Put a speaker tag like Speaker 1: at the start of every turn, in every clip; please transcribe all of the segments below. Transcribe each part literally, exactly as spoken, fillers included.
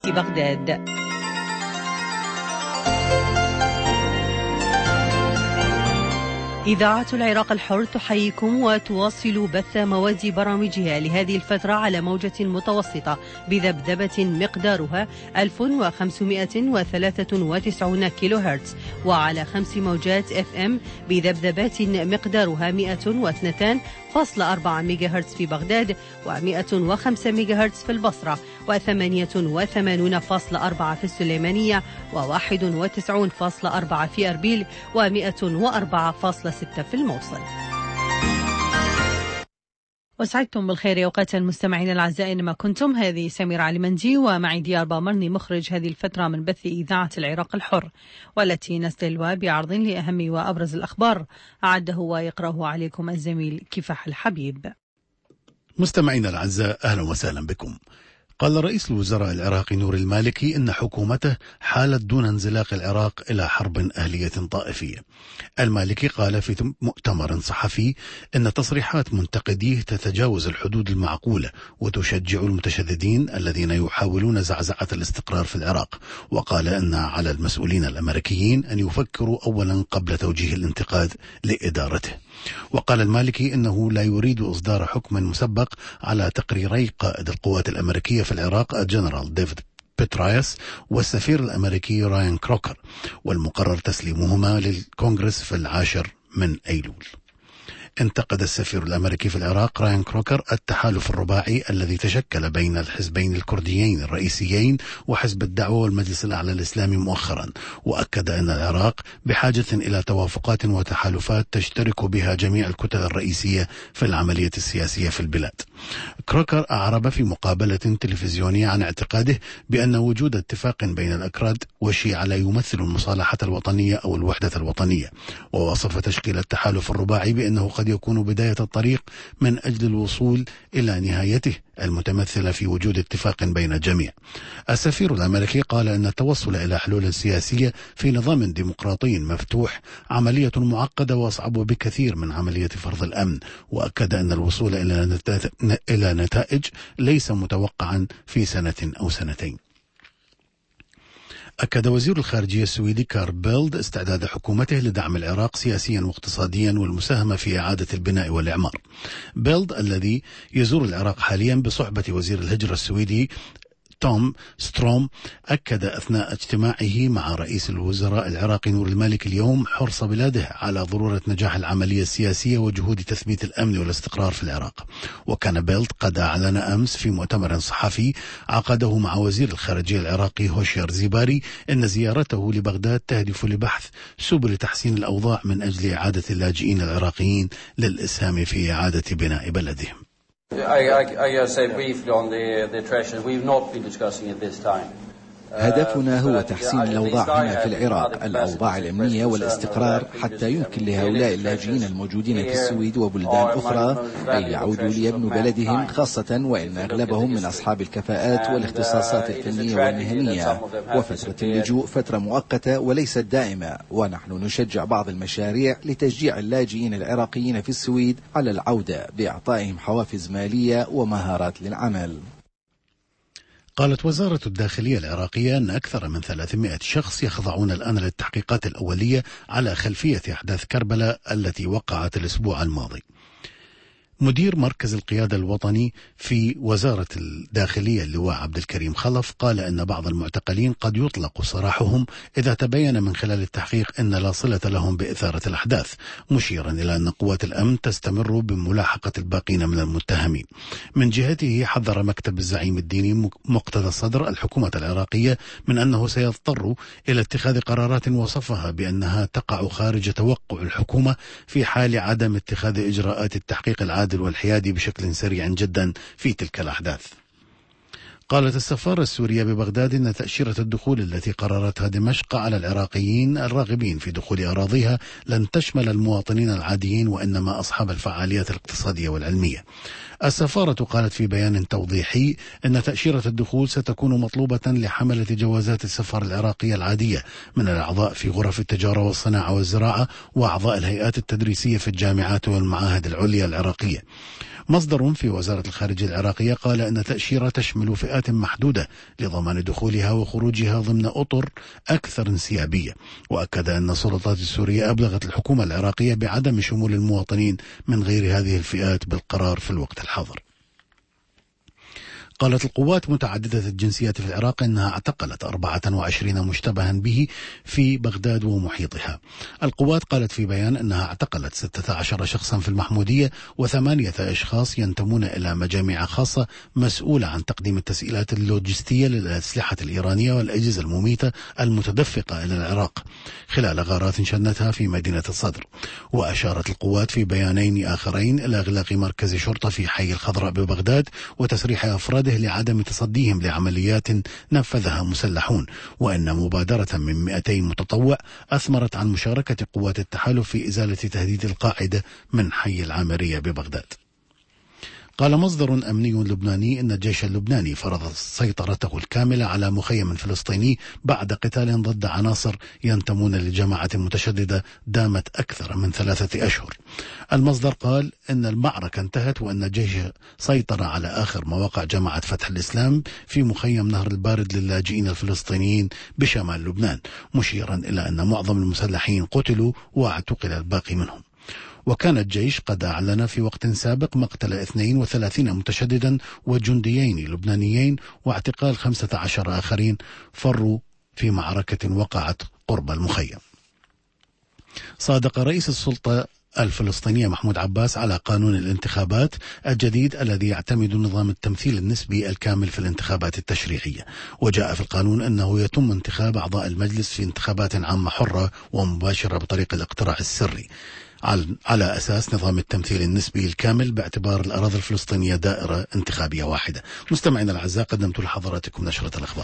Speaker 1: في بغداد. إذاعة العراق الحر تحييكم وتواصل بث مواد برامجها لهذه الفترة على موجة متوسطة بذبذبة مقدارها ألف وخمسمائة وثلاثة وتسعين كيلو هرتز، وعلى خمس موجات اف ام بذبذبات مقدارها مئة واثنين فاصلة أربعة ميجا هرتز في بغداد، ومئة وخمسة ميجا هرتز في البصرة، وثمانية وثمانين فاصلة أربعة في السليمانية، وواحد وتسعين فاصلة أربعة في أربيل، ومئة وأربعة فاصلة ستة في الموصل. وسعدتم بالخير أوقات المستمعين الأعزاء أينما كنتم. هذه سميرة علي مندي ومعي ديار بامرني مخرج هذه الفترة من بث إذاعة العراق الحر، والتي نستهل بعرض لأهم وأبرز الأخبار أعده ويقرأه عليكم الزميل كفاح الحبيب.
Speaker 2: مستمعين الأعزاء أهلا وسهلا بكم. قال رئيس الوزراء العراقي نور المالكي إن حكومته حالت دون انزلاق العراق إلى حرب أهلية طائفية. المالكي قال في مؤتمر صحفي إن تصريحات منتقديه تتجاوز الحدود المعقولة وتشجع المتشددين الذين يحاولون زعزعة الاستقرار في العراق، وقال إن على المسؤولين الأمريكيين أن يفكروا أولا قبل توجيه الانتقاد لإدارته. وقال المالكي إنه لا يريد إصدار حكم مسبق على تقريري قائد القوات الأمريكية في العراق الجنرال ديفيد بيترايس والسفير الأمريكي راين كروكر، والمقرر تسليمهما للكونغرس في العاشر من أيلول. انتقد السفير الأمريكي في العراق راين كروكر التحالف الرباعي الذي تشكل بين الحزبين الكرديين الرئيسيين وحزب الدعوة والمجلس الأعلى الإسلامي مؤخرا، وأكد أن العراق بحاجة إلى توافقات وتحالفات تشترك بها جميع الكتل الرئيسية في العملية السياسية في البلاد. كروكر أعرب في مقابلة تلفزيونية عن اعتقاده بأن وجود اتفاق بين الأكراد والشيعة لا يمثل المصالحة الوطنية أو الوحدة الوطنية، ووصف تشكيل التحالف الرباعي بأنه قد يكون بداية الطريق من أجل الوصول إلى نهايته المتمثلة في وجود اتفاق بين الجميع. السفير الأمريكي قال أن التوصل إلى حلول سياسية في نظام ديمقراطي مفتوح عملية معقدة وأصعب بكثير من عملية فرض الأمن، وأكد أن الوصول إلى نتائج ليس متوقعا في سنة أو سنتين. أكد وزير الخارجية السويدي كار بيلد استعداد حكومته لدعم العراق سياسيا واقتصاديا والمساهمة في إعادة البناء والإعمار. بيلد الذي يزور العراق حاليا بصحبة وزير الهجرة السويدي توم ستروم أكد أثناء اجتماعه مع رئيس الوزراء العراقي نور المالكي اليوم حرص بلاده على ضرورة نجاح العملية السياسية وجهود تثبيت الأمن والاستقرار في العراق. وكان بيلد قد أعلن أمس في مؤتمر صحفي عقده مع وزير الخارجية العراقي هوشيار زيباري أن زيارته لبغداد تهدف لبحث سبل تحسين الأوضاع من أجل إعادة اللاجئين العراقيين للإسهام في إعادة بناء بلدهم.
Speaker 3: I, I, I uh, say briefly on the, the treasures. We've not been discussing it this time.
Speaker 4: هدفنا هو تحسين الأوضاع هنا في العراق، الأوضاع الأمنية والاستقرار، حتى يمكن لهؤلاء اللاجئين الموجودين في السويد وبلدان أخرى أن يعودوا ليبنوا بلدهم، خاصة وإن أغلبهم من أصحاب الكفاءات والاختصاصات الفنية والمهنية. وفترة اللجوء فترة مؤقتة وليست دائمة، ونحن نشجع بعض المشاريع لتشجيع اللاجئين العراقيين في السويد على العودة بإعطائهم حوافز مالية ومهارات للعمل.
Speaker 2: قالت وزارة الداخلية العراقية أن أكثر من ثلاثمائة شخص يخضعون الآن للتحقيقات الأولية على خلفية أحداث كربلاء التي وقعت الأسبوع الماضي. مدير مركز القيادة الوطني في وزارة الداخلية اللواء عبد الكريم خلف قال أن بعض المعتقلين قد يطلق سراحهم إذا تبين من خلال التحقيق أن لا صلة لهم بإثارة الأحداث، مشيرا إلى أن قوات الأمن تستمر بملاحقة الباقين من المتهمين. من جهته حذر مكتب الزعيم الديني مقتدى الصدر الحكومة العراقية من أنه سيضطر إلى اتخاذ قرارات وصفها بأنها تقع خارج توقع الحكومة في حال عدم اتخاذ إجراءات التحقيق العادل والحيادي بشكل سريع جدا في تلك الأحداث. قالت السفارة السورية ببغداد أن تأشيرة الدخول التي قررتها دمشق على العراقيين الراغبين في دخول أراضيها لن تشمل المواطنين العاديين وإنما أصحاب الفعاليات الاقتصادية والعلمية. السفارة قالت في بيان توضيحي أن تأشيرة الدخول ستكون مطلوبة لحملة جوازات السفارة العراقية العادية من الأعضاء في غرف التجارة والصناعة والزراعة وأعضاء الهيئات التدريسية في الجامعات والمعاهد العليا العراقية. مصدر في وزارة الخارجية العراقية قال أن تأشيرة تشمل فئات محدودة لضمان دخولها وخروجها ضمن أطر أكثر انسيابية، وأكد أن السلطات السورية أبلغت الحكومة العراقية بعدم شمول المواطنين من غير هذه الفئات بالقرار في الوقت الحاضر. قالت القوات متعددة الجنسيات في العراق إنها اعتقلت أربعة وعشرين مشتبها به في بغداد ومحيطها. القوات قالت في بيان أنها اعتقلت ستة عشر شخصا في المحمودية وثمانية أشخاص ينتمون إلى مجاميع خاصة مسؤولة عن تقديم التسهيلات اللوجستية للأسلحة الإيرانية والأجهزة المميتة المتدفقة إلى العراق خلال غارات شنتها في مدينة الصدر. وأشارت القوات في بيانين آخرين إلى إغلاق مركز شرطة في حي الخضراء ببغداد وتسريح أفراده لعدم تصديهم لعمليات نفذها مسلحون، وأن مبادرة من مئتين متطوع أثمرت عن مشاركة قوات التحالف في إزالة تهديد القاعدة من حي العامرية ببغداد. قال مصدر أمني لبناني إن الجيش اللبناني فرض سيطرته الكاملة على مخيم فلسطيني بعد قتال ضد عناصر ينتمون لجماعة متشددة دامت أكثر من ثلاثة أشهر. المصدر قال إن المعركة انتهت وأن الجيش سيطر على آخر مواقع جماعة فتح الإسلام في مخيم نهر البارد للاجئين الفلسطينيين بشمال لبنان، مشيرا إلى أن معظم المسلحين قتلوا واعتقل الباقي منهم. وكان الجيش قد أعلن في وقت سابق مقتل اثنين وثلاثين متشددا وجنديين لبنانيين واعتقال خمسة عشر آخرين فروا في معركة وقعت قرب المخيم. صادق رئيس السلطة الفلسطينية محمود عباس على قانون الانتخابات الجديد الذي يعتمد نظام التمثيل النسبي الكامل في الانتخابات التشريعية، وجاء في القانون أنه يتم انتخاب أعضاء المجلس في انتخابات عامة حرة ومباشرة بطريق الاقتراع السري على أساس نظام التمثيل النسبي الكامل باعتبار الأراضي الفلسطينية دائرة انتخابية واحدة. مستمعينا الأعزاء، قدمت لحضراتكم نشرة الأخبار.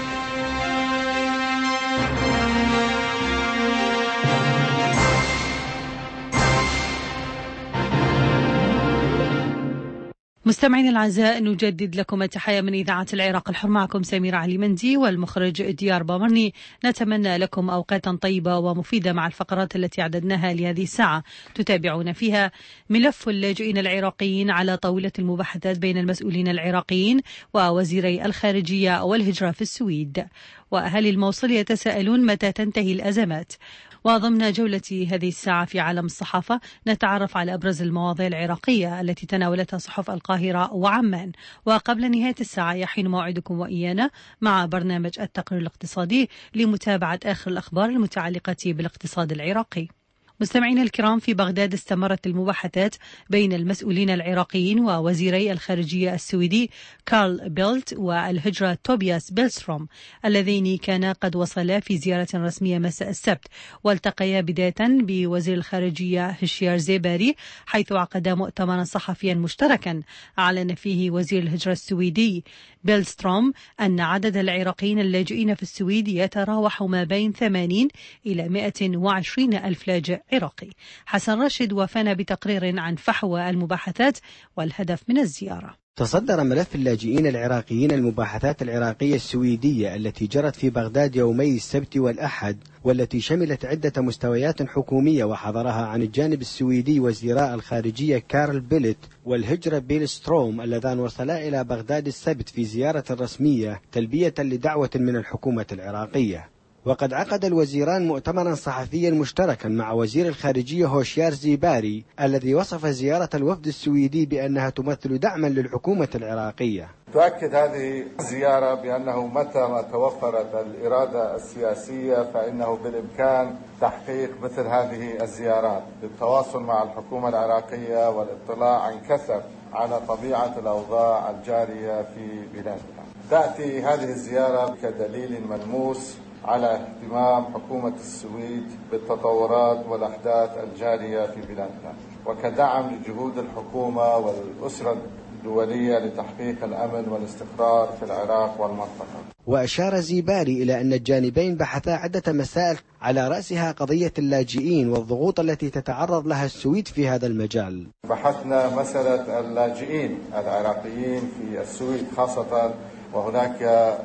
Speaker 1: مستمعين الأعزاء، نجدد لكم التحية من إذاعة العراق الحر. معكم سميرة علي مندي والمخرج ديار بامرني. نتمنى لكم أوقاتا طيبة ومفيدة مع الفقرات التي أعددناها لهذه الساعة. تتابعون فيها ملف اللاجئين العراقيين على طاولة المباحثات بين المسؤولين العراقيين ووزيري الخارجية والهجرة في السويد، وأهالي الموصل يتساءلون متى تنتهي الأزمات. وضمن جولة هذه الساعة في عالم الصحافة نتعرف على أبرز المواضيع العراقية التي تناولتها صحف القاهرة وعمان. وقبل نهاية الساعة يحين موعدكم وإيانا مع برنامج التقرير الاقتصادي لمتابعة آخر الأخبار المتعلقة بالاقتصاد العراقي. مستمعينا الكرام، في بغداد استمرت المباحثات بين المسؤولين العراقيين ووزيري الخارجية السويدي كارل بيلت والهجرة توبياس بيلستروم، اللذين كانا قد وصلا في زيارة رسمية مساء السبت، والتقيا بداية بوزير الخارجية هشيار زيباري، حيث عقد مؤتمرا صحفيا مشتركا أعلن فيه وزير الهجرة السويدي بيلستروم أن عدد العراقيين اللاجئين في السويد يتراوح ما بين ثمانين إلى مئة وعشرين ألف لاجئ عراقي. حسن راشد وفانا بتقرير عن فحوى المباحثات والهدف من الزيارة.
Speaker 5: تصدر ملف اللاجئين العراقيين المباحثات العراقية السويدية التي جرت في بغداد يومي السبت والأحد، والتي شملت عدة مستويات حكومية وحضرها عن الجانب السويدي وزيراء الخارجية كارل بيلت والهجرة بيلستروم اللذان وصلا إلى بغداد السبت في زيارة رسمية تلبية لدعوة من الحكومة العراقية. وقد عقد الوزيران مؤتمرا صحفيا مشتركا مع وزير الخارجية هوشيار زيباري الذي وصف زيارة الوفد السويدي بأنها تمثل دعما للحكومة العراقية.
Speaker 6: تؤكد هذه الزيارة بأنه متى ما توفرت الإرادة السياسية فإنه بالإمكان تحقيق مثل هذه الزيارات للتواصل مع الحكومة العراقية والاطلاع عن كثب على طبيعة الأوضاع الجارية في بلادنا. تأتي هذه الزيارة كدليل ملموس على اهتمام حكومة السويد بالتطورات والأحداث الجارية في بلادنا، وكدعم لجهود الحكومة والأسرة الدولية لتحقيق الأمن والاستقرار في العراق والمنطقة.
Speaker 5: وأشار زيباري إلى أن الجانبين بحثا عدة مسائل على رأسها قضية اللاجئين والضغوط التي تتعرض لها السويد في هذا المجال.
Speaker 6: بحثنا مسألة اللاجئين العراقيين في السويد خاصة، وهناك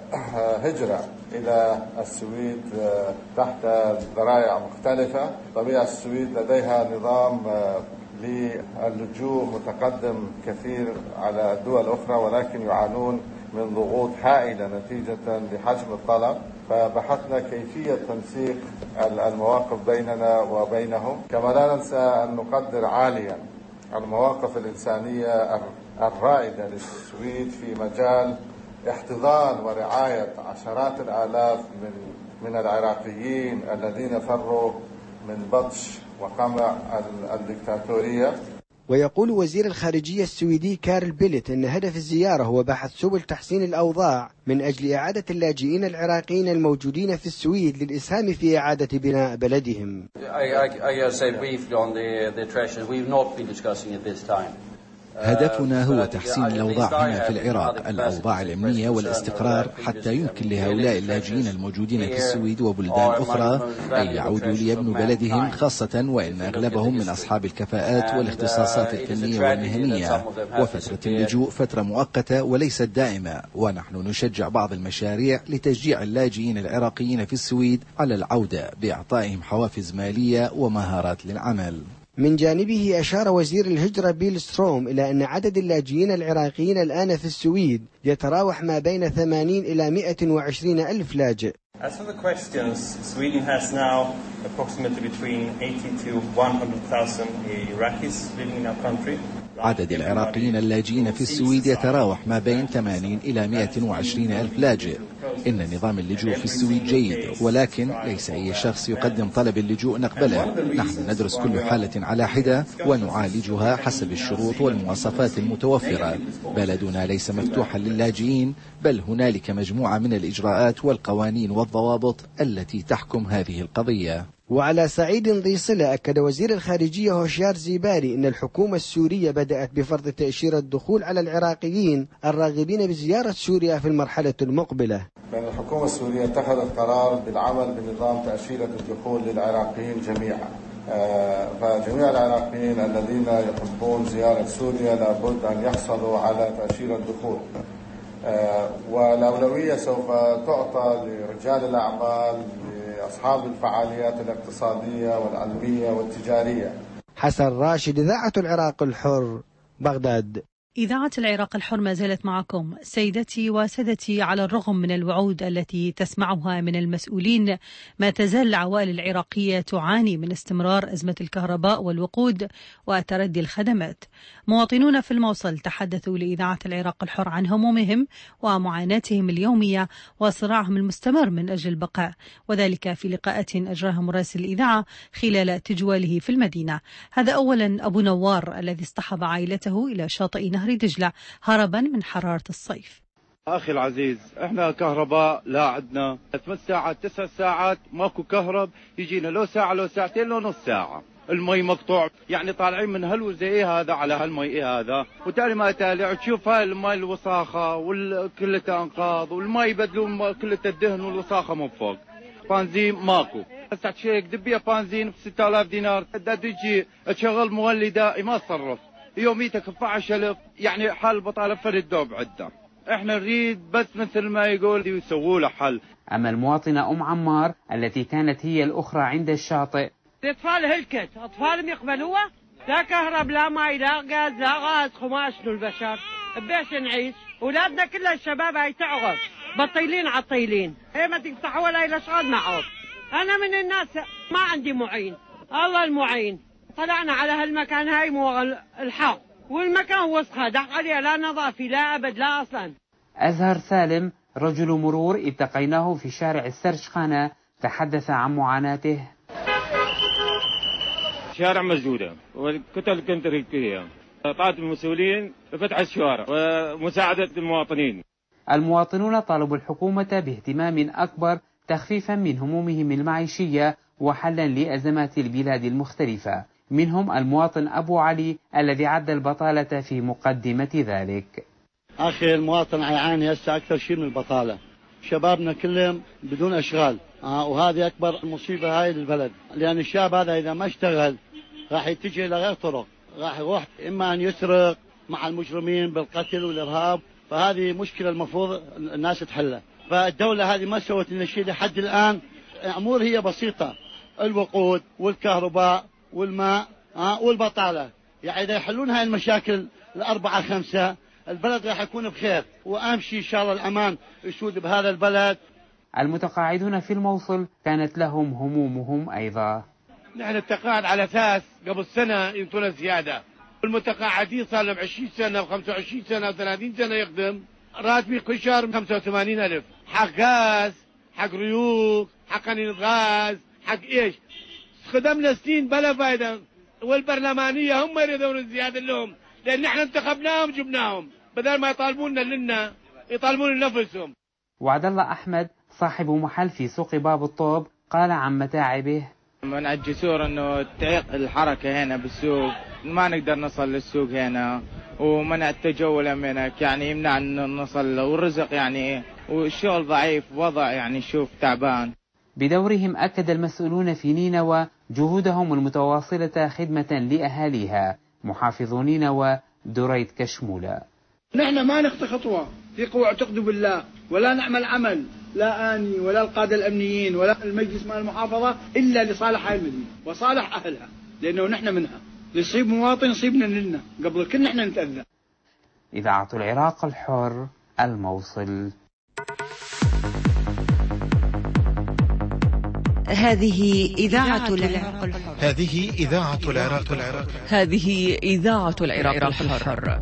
Speaker 6: هجرة إلى السويد تحت ذرائع مختلفة. طبيعة السويد لديها نظام للجوء متقدم كثير على الدول الأخرى، ولكن يعانون من ضغوط هائلة نتيجة لحجم الطلب. فبحثنا كيفية تنسيق المواقف بيننا وبينهم، كما لا ننسى أن نقدر عاليا المواقف الإنسانية الرائدة للسويد في مجال احتضان ورعاية عشرات الآلاف من من العراقيين الذين فروا من بطش وقمع الدكتاتورية.
Speaker 5: ويقول وزير الخارجية السويدي كارل بيلت أن هدف الزيارة هو بحث سبل تحسين الأوضاع من أجل إعادة اللاجئين العراقيين الموجودين في السويد للإسهام في إعادة بناء بلدهم.
Speaker 4: هدفنا هو تحسين الأوضاع هنا في العراق، الأوضاع الأمنية والاستقرار، حتى يمكن لهؤلاء اللاجئين الموجودين في السويد وبلدان أخرى أن يعودوا ليبنوا بلدهم، خاصة وإن أغلبهم من أصحاب الكفاءات والاختصاصات الفنية والمهنية. وفترة اللجوء فترة مؤقتة وليست دائمة، ونحن نشجع بعض المشاريع لتشجيع اللاجئين العراقيين في السويد على العودة بإعطائهم حوافز مالية ومهارات للعمل.
Speaker 5: من جانبه أشار وزير الهجرة بيل ستروم إلى أن عدد اللاجئين العراقيين الآن في السويد يتراوح ما بين ثمانين إلى مئة وعشرين ألف لاجئ.
Speaker 7: As for the questions, Sweden has now approximately between eighty to one hundred thousand Iraqis living in our country.
Speaker 4: عدد العراقيين اللاجئين في السويد يتراوح ما بين ثمانين إلى مئة وعشرين ألف لاجئ. إن نظام اللجوء في السويد جيد، ولكن ليس أي شخص يقدم طلب اللجوء نقبله. نحن ندرس كل حالة على حدة ونعالجها حسب الشروط والمواصفات المتوفرة. بلدنا ليس مفتوحا للاجئين، بل هنالك مجموعة من الإجراءات والقوانين والضوابط التي تحكم هذه القضية.
Speaker 5: وعلى صعيد ذي صلة، أكد وزير الخارجية هوشيار زيباري أن الحكومة السورية بدأت بفرض تأشيرة الدخول على العراقيين الراغبين بزيارة سوريا في المرحلة المقبلة.
Speaker 6: الحكومة السورية اتخذت قرار بالعمل بنظام تأشيرة الدخول للعراقيين جميعا. فجميع العراقيين الذين يحبون زيارة سوريا لابد أن يحصلوا على تأشيرة دخول، والأولوية سوف تعطى لرجال الأعمال، أصحاب الفعاليات الاقتصادية والعلمية والتجارية.
Speaker 5: حسن راشد، إذاعة العراق الحر، بغداد.
Speaker 1: إذاعة العراق الحر ما زالت معكم. سيدتي وسادتي، على الرغم من الوعود التي تسمعها من المسؤولين، ما تزال العوائل العراقية تعاني من استمرار أزمة الكهرباء والوقود وتردي الخدمات. مواطنون في الموصل تحدثوا لإذاعة العراق الحر عن همومهم ومعاناتهم اليومية وصراعهم المستمر من أجل البقاء، وذلك في لقاءات أجراها مراسل الإذاعة خلال تجواله في المدينة. هذا أولا أبو نوار الذي اصطحب عائلته إلى شاطئ نهر دجلة هربا من حرارة الصيف.
Speaker 8: أخي العزيز، إحنا كهرباء لا عندنا، ثمان ساعات تسع ساعات ماكو كهرب، يجينا لو ساعة لو ساعتين لو نص ساعة. المي مقطوع، يعني طالعين من هالوزي هذا على هالمي هذا، وتالي ما تالي تشوف هاي المي الوساخة وكلها أنقاض، والمي يبدلون كلها الدهن والوساخة من فوق. بنزين ماكو، هسه تشيك دبيه بنزين ب ستة آلاف دينار، تجي تشغل مولي دائي ما تصرف، يوميتك ب اثني عشر ألف، يعني حل بطالة فرد دوب عده. احنا نريد بس مثل ما يقول يسووا له حل.
Speaker 9: اما المواطنة ام عمار التي كانت هي الاخرى عند الشاطئ،
Speaker 10: الاطفال هلكت، اطفالهم يقبلوها، لا كهرب لا ماء لا غاز لا غاز خماش للبشر، بيش نعيش؟ اولادنا كلها الشباب هاي تعغر، بطيلين عطيلين، هي ما تفتح ولا الى شغل معه. انا من الناس ما عندي معين، الله المعين. طلعنا على هالمكان هاي مو الحق، والمكان وسخه دق عليه، لا نظافي لا ابد لا اصلا.
Speaker 9: أزهر سالم رجل مرور التقيناه في شارع السرشخانة تحدث عن معاناته.
Speaker 8: شارع مسدودة وكتل كنت ركية، طلعت المسؤولين فتح الشوارع ومساعدة المواطنين.
Speaker 9: المواطنون طالبوا الحكومة باهتمام أكبر تخفيفا من همومهم المعيشية وحلا لأزمات البلاد المختلفة. منهم المواطن أبو علي الذي عد البطالة في مقدمة ذلك.
Speaker 11: أخي المواطن يعاني هسه أكثر شيء من البطالة، شبابنا كلهم بدون أشغال، آه وهذه أكبر مصيبة هاي للبلد، لأن الشاب هذا إذا ما اشتغل راح يتجه إلى غير طرق، راح يروح إما أن يسرق مع المجرمين بالقتل والإرهاب، فهذه مشكلة المفروض الناس تحلها. فالدولة هذه ما سوت لنا شيء لحد الآن، أمور هي بسيطة، الوقود والكهرباء والماء آه والبطالة، يعني إذا يحلون هاي المشاكل الأربعة خمسة البلد راح يكون بخير، وأهم شيء إن شاء الله الأمان يسود بهذا البلد.
Speaker 9: المتقاعدون في الموصل كانت لهم همومهم أيضا.
Speaker 8: نحن التقاعد على أساس قبل سنة ينطونا زيادة، المتقاعدين صار لهم عشرين سنة وخمسة وعشرين سنة وثلاثين سنة يخدم، راتبي كل شهر خمسة وثمانين ألف، حق غاز، حق ريوق، حق قنينة غاز، حق إيش؟ خدمنا سنين بلا فايدة، والبرلمانية هم يريدون الزيادة لهم، لأن نحن انتخبناهم جبناهم، بدل ما يطالبوننا لنا يطالبون لنفسهم.
Speaker 9: وعد الله أحمد صاحب محل في سوق باب الطوب قال عن متاعبه:
Speaker 12: منع الجسور انه تعيق الحركة هنا بالسوق، ما نقدر نصل للسوق هنا، ومنع التجول منك يعني يمنع ان نصل، والرزق يعني والشغل ضعيف، وضع يعني شوف تعبان.
Speaker 9: بدورهم أكد المسؤولون في نينوى جهودهم المتواصلة خدمة لأهاليها. محافظ نينوى دريد كشمولة:
Speaker 13: نحن ما نخطي خطوة في قوة اعتقدوا بالله، ولا نعمل عمل لا آني ولا القادة الأمنيين ولا المجلس مع المحافظة إلا لصالح هاي المدينة وصالح أهلها، لأنه نحن منها، يصيب مواطن يصيبنا لنا قبل كل نحن نتأذى.
Speaker 9: إذاعة العراق الحر، الموصل.
Speaker 1: هذه إذاعة العراق الحر.
Speaker 14: هذه إذاعة العراق الحر.
Speaker 1: هذه إذاعة العراق الحر.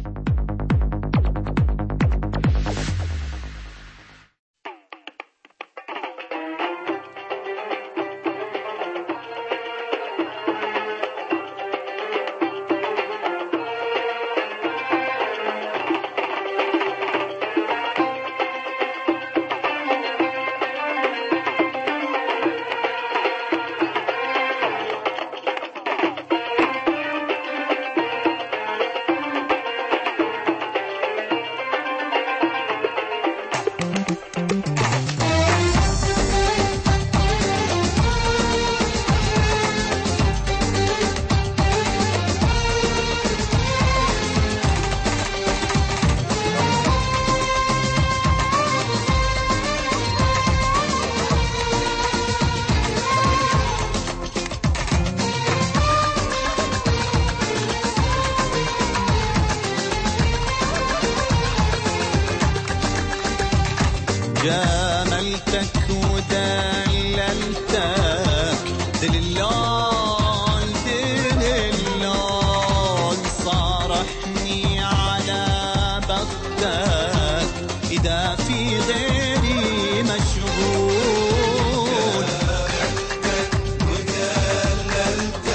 Speaker 15: جاملتك ودللتك دللون دللون، صارحني على بختك إذا في غيري مشغول. جاملتك ودللتك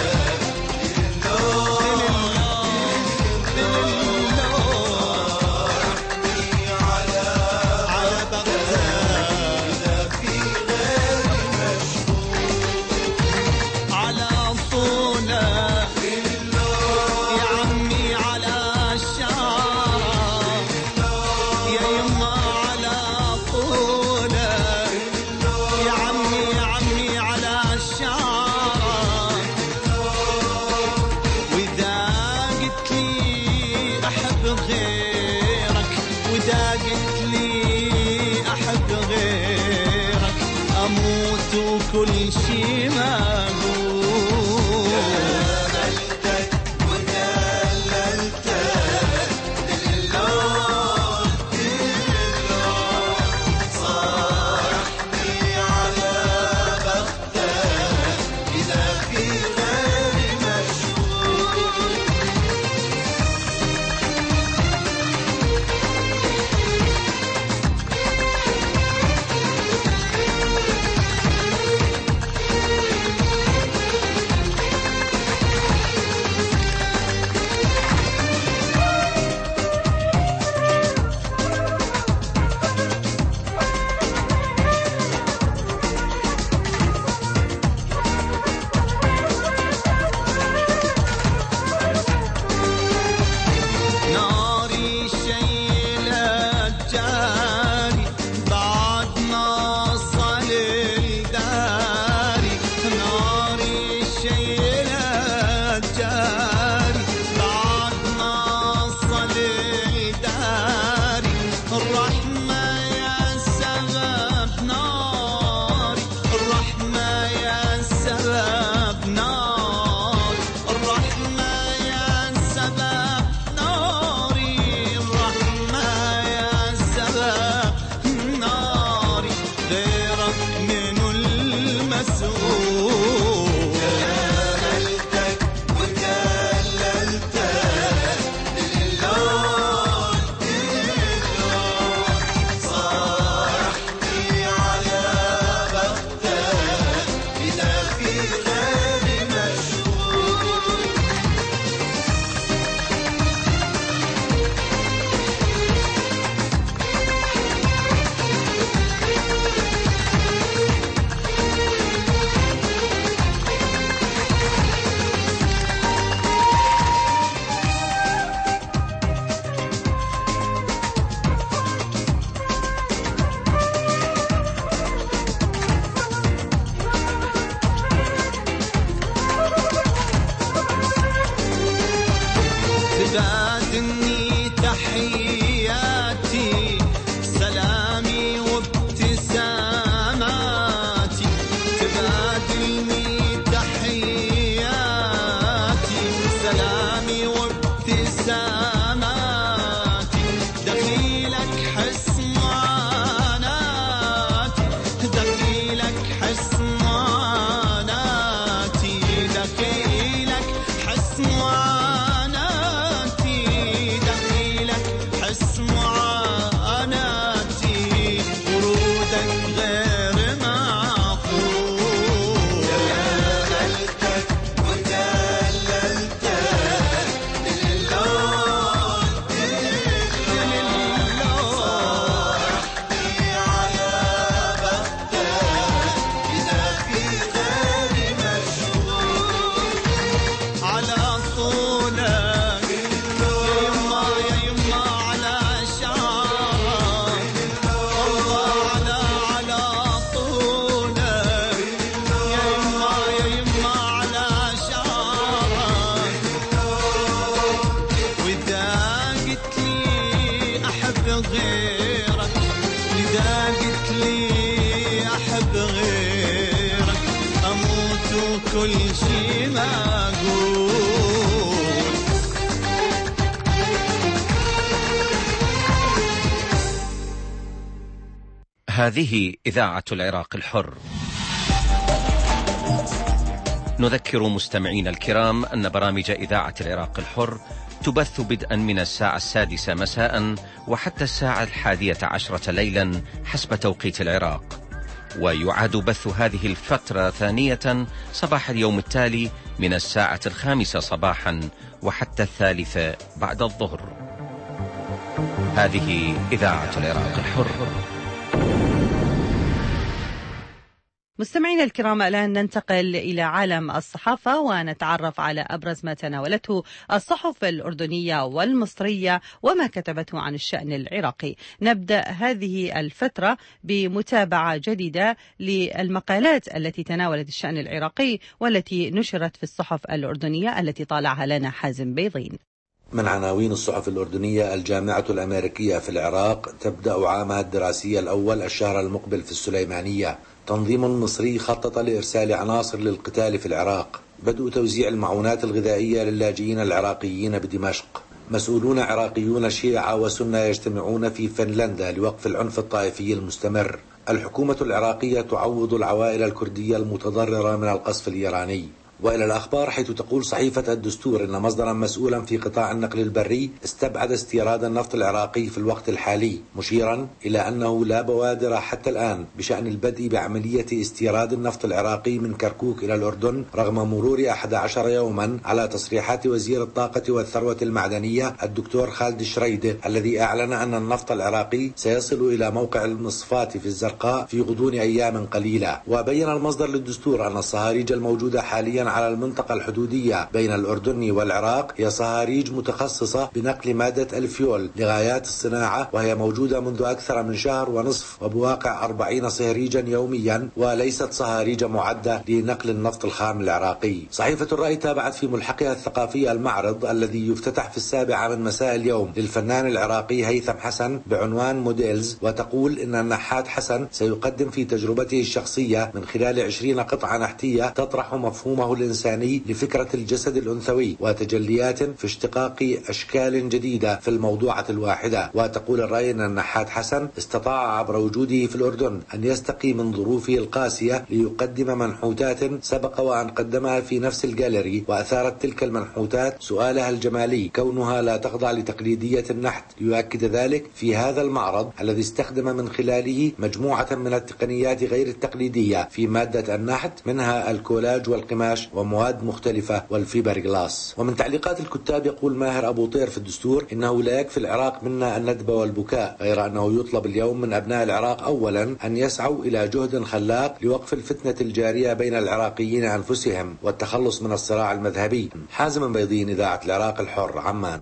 Speaker 15: كل شي مقبول. جاملتك ودللتك دللون دللون، صارحني على بختك إذا في غيري مشغول. من المسؤول. جللتك وجللتك لله صارحني على بختك إذا في غير مشغول. تبادلني تحياتي سلامي وابتساماتي. تبادلني تحياتي سلامي وابتساماتي. دخيلك حس معاناتي دخيلك حس معاناتي. دخيلك حس معاناتي دخيلك حس معاناتي. ورودك غير معقول. جللتك وجللتك لله لله صارحني على بختك إذا في غير مشغول. على طولك يا يما يا يما على شعرك. الله على على طولك يا يما يا يما على شعرك. وإذا قلت لي أحب غيرك إذا قلت لي أحب غيرك أموت وكل شي ما أقول.
Speaker 16: هذه إذاعة العراق الحر. نذكر مستمعين الكرام أن برامج إذاعة العراق الحر تبث بدءا من الساعة السادسة مساء وحتى الساعة الحادية عشرة ليلا حسب توقيت العراق. ويعاد بث هذه الفترة ثانية صباح اليوم التالي من الساعة الخامسة صباحا وحتى الثالثة بعد الظهر. هذه إذاعة العراق الحر.
Speaker 1: مستمعينا الكرام، الآن ننتقل إلى عالم الصحافة ونتعرف على أبرز ما تناولته الصحف الأردنية والمصرية وما كتبته عن الشأن العراقي. نبدأ هذه الفترة بمتابعة جديدة للمقالات التي تناولت الشأن العراقي والتي نشرت في الصحف الأردنية التي طالعها لنا حازم بيضين.
Speaker 17: من عناوين الصحف الأردنية: الجامعة الأمريكية في العراق تبدأ عامها الدراسي الأول الشهر المقبل في السليمانية. تنظيم مصري خطط لإرسال عناصر للقتال في العراق. بدء توزيع المعونات الغذائية للاجئين العراقيين بدمشق. مسؤولون عراقيون شيعة وسنة يجتمعون في فنلندا لوقف العنف الطائفي المستمر. الحكومة العراقية تعوض العوائل الكردية المتضررة من القصف الإيراني. وإلى الأخبار، حيث تقول صحيفة الدستور إن مصدرا مسؤولا في قطاع النقل البري استبعد استيراد النفط العراقي في الوقت الحالي، مشيرا إلى أنه لا بوادر حتى الآن بشأن البدء بعملية استيراد النفط العراقي من كركوك إلى الأردن رغم مرور أحد عشر يوما على تصريحات وزير الطاقة والثروة المعدنية الدكتور خالد الشريدة الذي أعلن أن النفط العراقي سيصل إلى موقع المصفات في الزرقاء في غضون أيام قليلة. وبين المصدر للدستور أن الصهاريج الموجودة حاليا على المنطقة الحدودية بين الأردن والعراق هي صهاريج متخصصة بنقل مادة الفيول لغايات الصناعة، وهي موجودة منذ أكثر من شهر ونصف وبواقع أربعين صهريجا يوميا، وليست صهاريج معدة لنقل النفط الخام العراقي. صحيفة الرأي تابعت في ملحقها الثقافي المعرض الذي يفتتح في السابعة من مساء اليوم للفنان العراقي هيثم حسن بعنوان موديلز، وتقول إن النحات حسن سيقدم في تجربته الشخصية من خلال عشرين قطعة نحتية تطرح مفهومه الإنساني لفكرة الجسد الأنثوي وتجليات في اشتقاق أشكال جديدة في الموضوعة الواحدة. وتقول الرأي أن النحات حسن استطاع عبر وجوده في الأردن أن يستقي من ظروفه القاسية ليقدم منحوتات سبق وأن قدمها في نفس الجاليري، وأثارت تلك المنحوتات سؤالها الجمالي كونها لا تخضع لتقليدية النحت، ليؤكد ذلك في هذا المعرض الذي استخدم من خلاله مجموعة من التقنيات غير التقليدية في مادة النحت، منها الكولاج والقماش ومواد مختلفة والفيبر جلاس. ومن تعليقات الكتاب يقول ماهر أبو طير في الدستور إنه لا يكفي العراق منا الندب والبكاء، غير أنه يطلب اليوم من أبناء العراق أولا أن يسعوا إلى جهد خلاق لوقف الفتنة الجارية بين العراقيين أنفسهم والتخلص من الصراع المذهبي. حازم بيضين، إذاعة العراق الحر، عمان.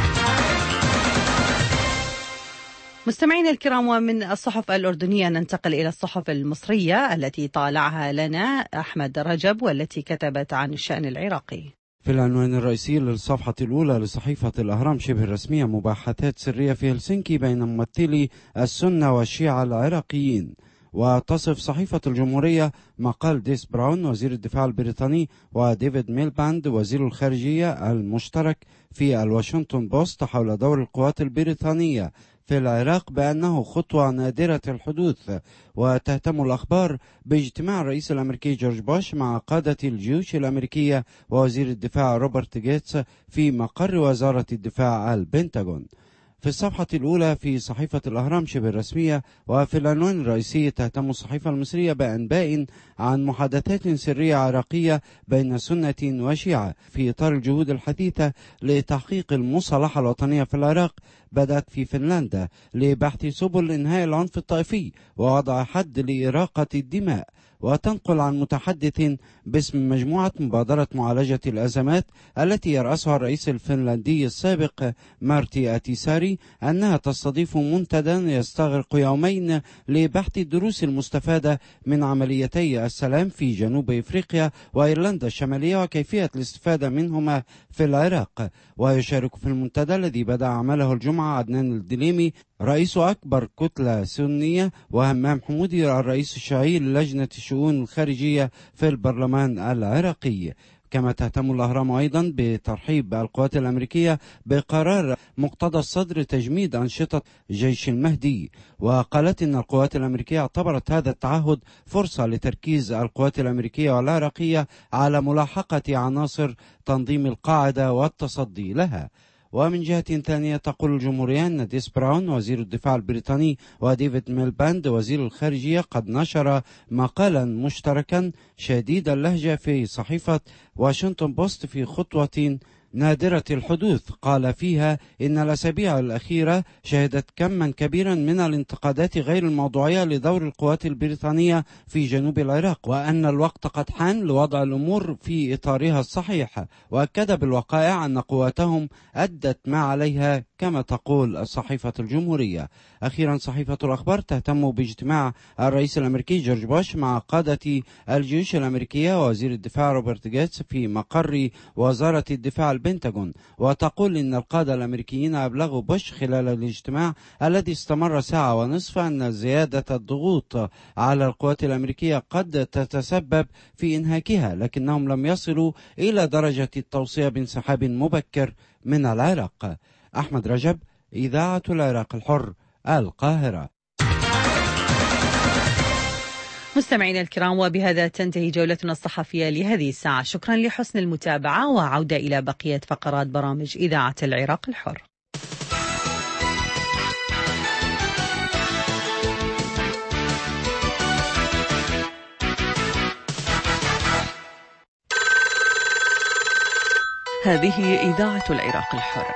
Speaker 1: مستمعينا الكرام، ومن الصحف الأردنية ننتقل إلى الصحف المصرية التي طالعها لنا أحمد رجب والتي كتبت عن الشأن العراقي.
Speaker 18: في العنوان الرئيسي للصفحة الأولى لصحيفة الأهرام شبه الرسمية مباحثات سرية في هلسنكي بين ممثلي السنة والشيعة العراقيين. وتصف صحيفة الجمهورية مقال ديس براون وزير الدفاع البريطاني وديفيد ميلباند وزير الخارجية المشترك في الواشنطن بوست حول دور القوات البريطانية في العراق بأنه خطوة نادرة الحدوث. وتهتم الأخبار باجتماع الرئيس الأمريكي جورج بوش مع قادة الجيوش الأمريكية ووزير الدفاع روبرت جيتس في مقر وزارة الدفاع البنتاغون. في الصفحة الأولى في صحيفة الأهرام شبه الرسمية وفي العنوان الرئيسي تهتم الصحيفة المصرية بأنباء عن محادثات سرية عراقية بين سنة وشيعة في إطار الجهود الحديثة لتحقيق المصالحة الوطنية في العراق بدأت في فنلندا لبحث سبل إنهاء العنف الطائفي ووضع حد لإراقة الدماء. وتنقل عن متحدث باسم مجموعة مبادرة معالجة الأزمات التي يرأسها الرئيس الفنلندي السابق مارتي أتيساري أنها تستضيف منتدى يستغرق يومين لبحث الدروس المستفادة من عمليتي السلام في جنوب إفريقيا وإيرلندا الشمالية وكيفية الاستفادة منهما في العراق. ويشارك في المنتدى الذي بدأ عمله الجمعة عدنان الدليمي رئيس أكبر كتلة سنية وهمام حمودي الرئيس الشيعي للجنة الشؤون الخارجية في البرلمان العراقي. كما تهتم الأهرام أيضا بترحيب القوات الأمريكية بقرار مقتدى الصدر تجميد أنشطة جيش المهدي. وقالت إن القوات الأمريكية اعتبرت هذا التعهد فرصة لتركيز القوات الأمريكية والعراقية على ملاحقة عناصر تنظيم القاعدة والتصدي لها. ومن جهة ثانية تقول الجمهورية أن ديس براون وزير الدفاع البريطاني وديفيد ميلباند وزير الخارجية قد نشر مقالا مشتركا شديد اللهجة في صحيفة واشنطن بوست في خطوة نادرة الحدوث. قال فيها إن الأسابيع الأخيرة شهدت كما كبيرا من الانتقادات غير الموضوعية لدور القوات البريطانية في جنوب العراق وأن الوقت قد حان لوضع الأمور في إطارها الصحيح. وأكد بالوقائع أن قواتهم أدت ما عليها كما تقول صحيفة الجمهورية. أخيرا صحيفة الأخبار تهتم باجتماع الرئيس الأمريكي جورج بوش مع قادة الجيوش الأمريكية ووزير الدفاع روبرت جيتس في مقر وزارة الدفاع البنتاغون. وتقول إن القادة الأمريكيين أبلغوا بوش خلال الاجتماع الذي استمر ساعة ونصف أن زيادة الضغوط على القوات الأمريكية قد تتسبب في إنهاكها، لكنهم لم يصلوا إلى درجة التوصية بانسحاب مبكر من العراق. أحمد رجب، إذاعة العراق الحر، القاهرة.
Speaker 1: مستمعينا الكرام، وبهذا تنتهي جولتنا الصحفية لهذه الساعة. شكرا لحسن المتابعة، وعودة إلى بقية فقرات برامج إذاعة العراق الحر. هذه إذاعة العراق الحر.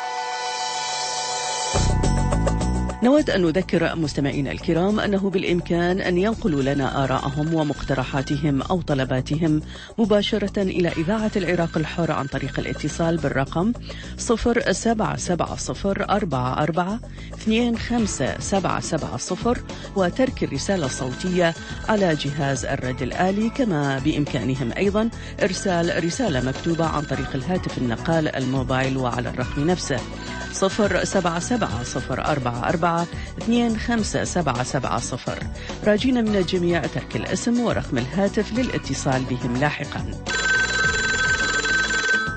Speaker 1: نود أن نذكر مستمعينا الكرام أنه بالإمكان أن ينقلوا لنا آراءهم ومقترحاتهم أو طلباتهم مباشرة إلى إذاعة العراق الحر عن طريق الاتصال بالرقم صفر سبعة سبعة صفر أربعة أربعة اثنين خمسة سبعة سبعة صفر وترك الرسالة الصوتية على جهاز الرد الآلي. كما بإمكانهم أيضا إرسال رسالة مكتوبة عن طريق الهاتف النقال الموبايل وعلى الرقم نفسه صفر سبعة سبعة صفر أربعة أربعة اثنين خمسة سبعة سبعة صفر. راجين من الجميع ترك الاسم ورقم الهاتف للاتصال بهم لاحقا.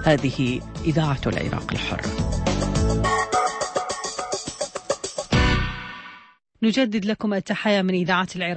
Speaker 19: هذه إذاعة العراق الحر.
Speaker 1: نجدد لكم التحية من إذاعة العراق.